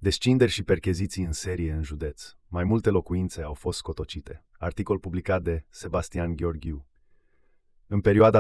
Descinderi și percheziții în serie în județ. Mai multe locuințe au fost scotocite. Articol publicat de Sebastian Gheorghiu. În perioada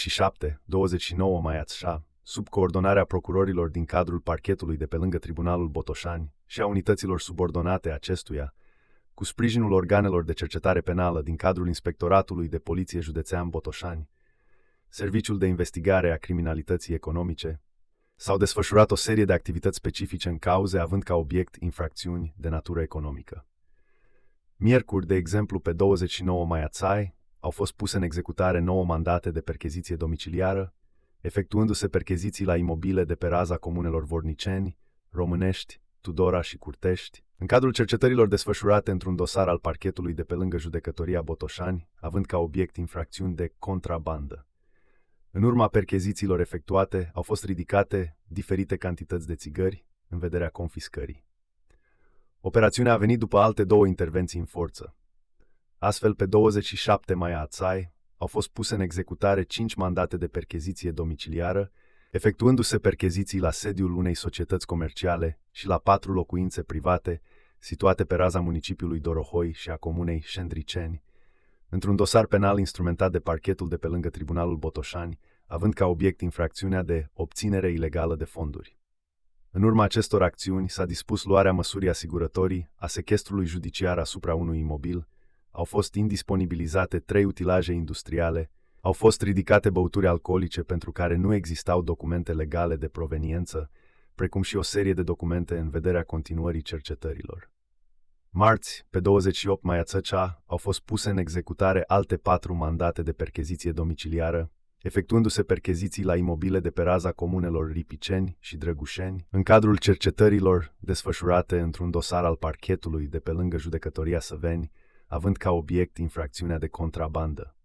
27-29 mai ăsta, sub coordonarea procurorilor din cadrul parchetului de pe lângă Tribunalul Botoșani și a unităților subordonate acestuia, cu sprijinul organelor de cercetare penală din cadrul Inspectoratului de Poliție Județean Botoșani, Serviciul de Investigare a Criminalității Economice, s-au desfășurat o serie de activități specifice în cauze având ca obiect infracțiuni de natură economică. Miercuri, de exemplu, pe 29 mai au fost puse în executare 9 mandate de percheziție domiciliară, efectuându-se percheziții la imobile de pe raza comunelor Vorniceni, Românești, Tudora și Curtești, în cadrul cercetărilor desfășurate într-un dosar al parchetului de pe lângă Judecătoria Botoșani, având ca obiect infracțiuni de contrabandă. În urma perchezițiilor efectuate, au fost ridicate diferite cantități de țigări în vederea confiscării. Operațiunea a venit după alte 2 intervenții în forță. Astfel, pe 27 mai au fost puse în executare 5 mandate de percheziție domiciliară, efectuându-se percheziții la sediul unei societăți comerciale și la 4 locuințe private situate pe raza municipiului Dorohoi și a comunei Șendriceni, într-un dosar penal instrumentat de parchetul de pe lângă Tribunalul Botoșani, având ca obiect infracțiunea de obținere ilegală de fonduri. În urma acestor acțiuni s-a dispus luarea măsurii asigurătorii a sechestrului judiciar asupra unui imobil, au fost indisponibilizate 3 utilaje industriale, au fost ridicate băuturi alcoolice pentru care nu existau documente legale de proveniență, precum și o serie de documente în vederea continuării cercetărilor. Marți, pe 28 mai au fost puse în executare alte 4 mandate de percheziție domiciliară, efectuându-se percheziții la imobile de pe raza comunelor Ripiceni și Drăgușeni, în cadrul cercetărilor desfășurate într-un dosar al parchetului de pe lângă Judecătoria Săveni, având ca obiect infracțiunea de contrabandă.